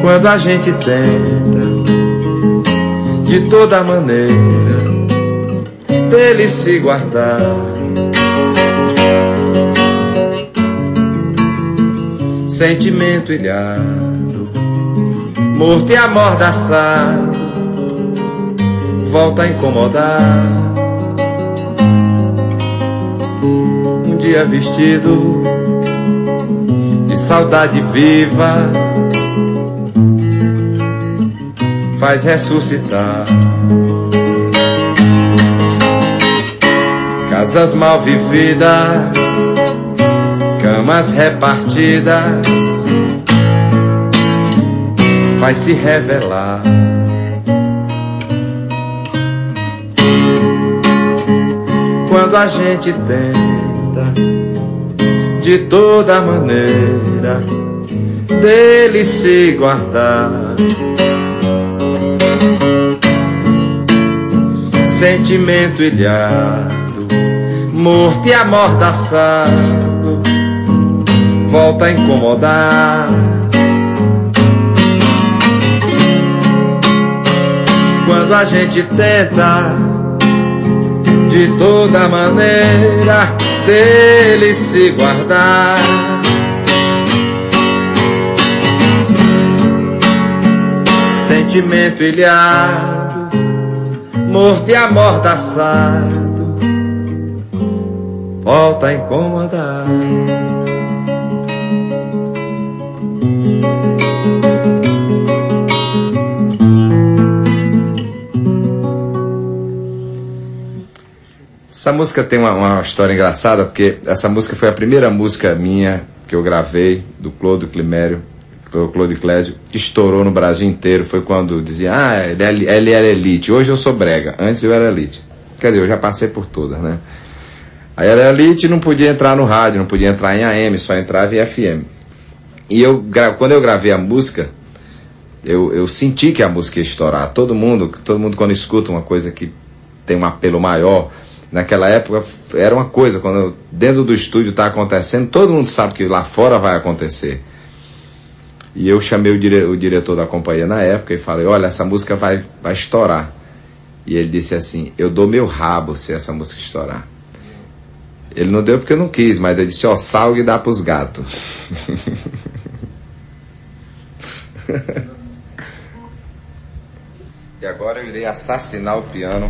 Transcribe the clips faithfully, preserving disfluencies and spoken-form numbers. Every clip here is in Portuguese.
Quando a gente tenta de toda maneira dele se guardar, sentimento ilhado, morto e amordaçado, volta a incomodar. Um dia vestido de saudade viva, faz ressuscitar casas mal vividas, camas repartidas, vai se revelar. Quando a gente tenta de toda maneira dele se guardar, sentimento ilhado, morto e amordaçado, volta a incomodar. Quando a gente tenta de toda maneira dele se guardar, sentimento ilhado, morto e amordaçado, volta a incomodar. Essa música tem uma, uma história engraçada, porque essa música foi a primeira música minha que eu gravei, do Clodo Climério, do Clodo Clésio, que estourou no Brasil inteiro. Foi quando dizia, ah, ele, ele era elite, hoje eu sou brega, antes eu era elite. Quer dizer, eu já passei por todas, né? Aí era elite e não podia entrar no rádio, não podia entrar em A M, só entrava em F M. E eu, quando eu gravei a música, eu, eu senti que a música ia estourar. Todo mundo, todo mundo quando escuta uma coisa que tem um apelo maior, naquela época era uma coisa, quando eu, dentro do estúdio está acontecendo, todo mundo sabe que lá fora vai acontecer. E eu chamei o, dire, o diretor da companhia na época e falei, olha, essa música vai, vai estourar. E ele disse assim, eu dou meu rabo se essa música estourar. Ele não deu porque eu não quis, mas ele disse, ó, salgue e dá pros gatos. E agora eu irei assassinar o piano.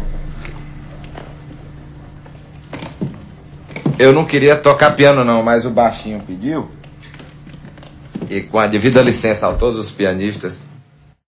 Eu não queria tocar piano não, mas o baixinho pediu. E com a devida licença a todos os pianistas,